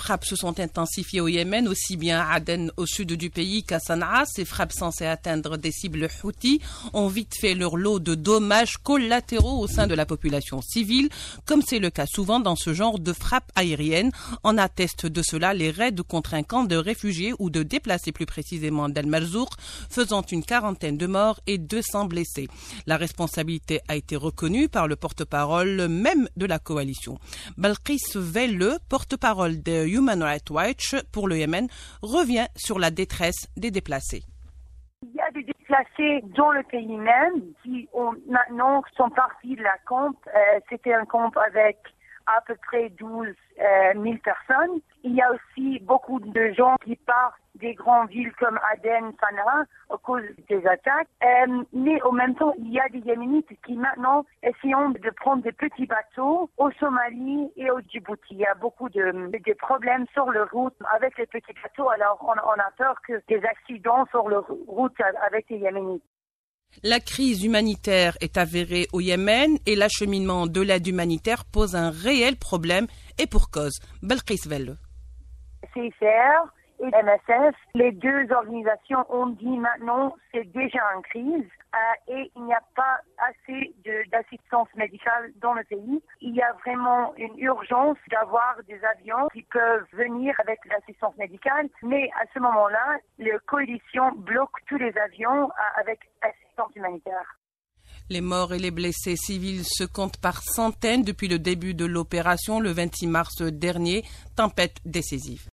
frappes se sont intensifiées au Yémen, aussi bien à Aden au sud du pays qu'à Sanaa. Ces frappes censées atteindre des cibles Houthis ont vite fait leur lot de dommages collatéraux au sein de la population civile, comme c'est le cas souvent dans ce genre de frappes aériennes. En attestent de cela les raids contre un camp de réfugiés ou de déplacés plus précisément d'Al-Marzouk, faisant une quarantaine de morts et 200 blessés. La responsabilité a été reconnue par le porte-parole même de la coalition. Balqis Velle, porte-parole de Human Rights Watch pour le Yémen, revient sur la détresse des déplacés. Il y a des déplacés dans le pays même qui maintenant sont partis de la camp. C'était un camp avec à peu près 12 000 personnes. Il y a aussi beaucoup de gens qui partent des grandes villes comme Aden, Sanaa, à cause des attaques. Mais en même temps, il y a des Yéménites qui maintenant essayent de prendre des petits bateaux au Somalie et au Djibouti. Il y a beaucoup de problèmes sur la route avec les petits bateaux. Alors, on a peur que des accidents sur la route avec les Yéménites. La crise humanitaire est avérée au Yémen et l'acheminement de l'aide humanitaire pose un réel problème et pour cause. Balqis Velle. CICR et MSF, les deux organisations ont dit maintenant c'est déjà en crise et il n'y a pas assez d'assistance médicale dans le pays. Il y a vraiment une urgence d'avoir des avions qui peuvent venir avec l'assistance médicale, mais à ce moment-là, la coalition bloque tous les avions avec assistance humanitaire. Les morts et les blessés civils se comptent par centaines depuis le début de l'opération le 26 mars dernier, tempête décisive.